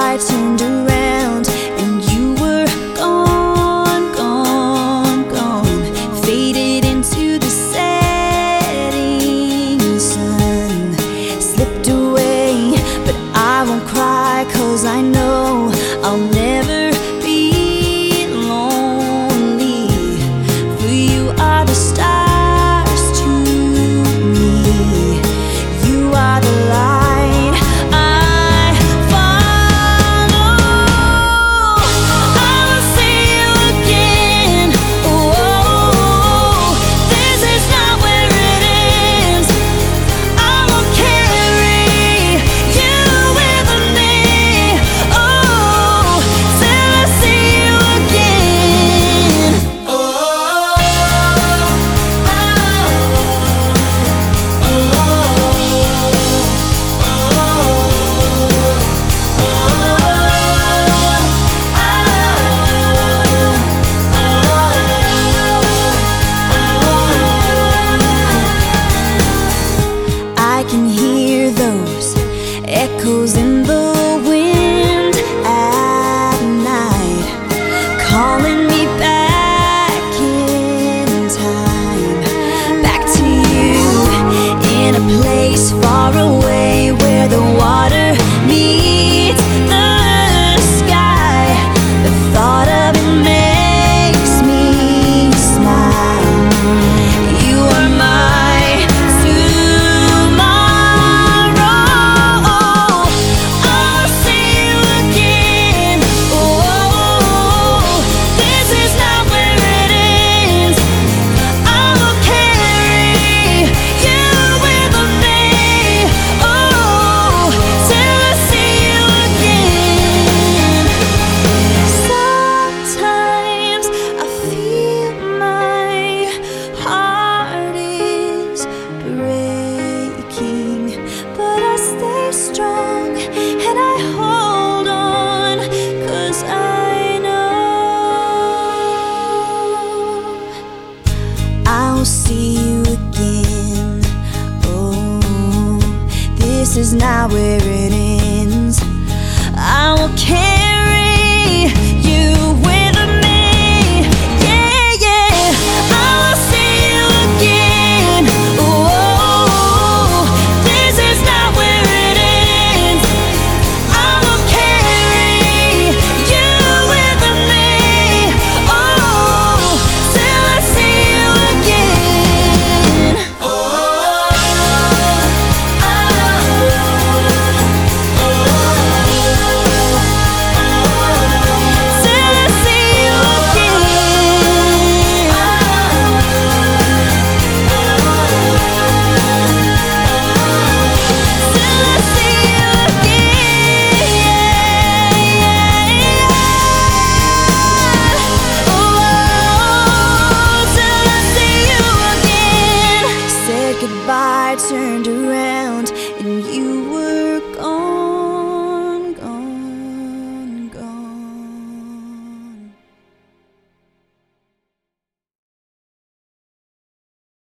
I turned around and you were gone, gone, gone, faded into the setting sun. Slipped away, but I won't cry, 'cause I know I'll never be lonely. For you are the stars to me. You are the light I follow. I will see you again. Oh, this is not where it ends. I will carry you with me. Oh, till I see you again. Oh, I can hear those echoes in the wind at night, calling me back in time, back to you, in a place far away where the water meets the sky. The thought of it makes me smile. You are my tomorrow. I'll see you again. Oh, this is not where it ends. I will carry you with me. Oh, till I see you again. Sometimes I feel my heart is breaking, but I stay strong and I hold on, 'cause I know I'll see you again. Oh, this is not where it ends. I will carry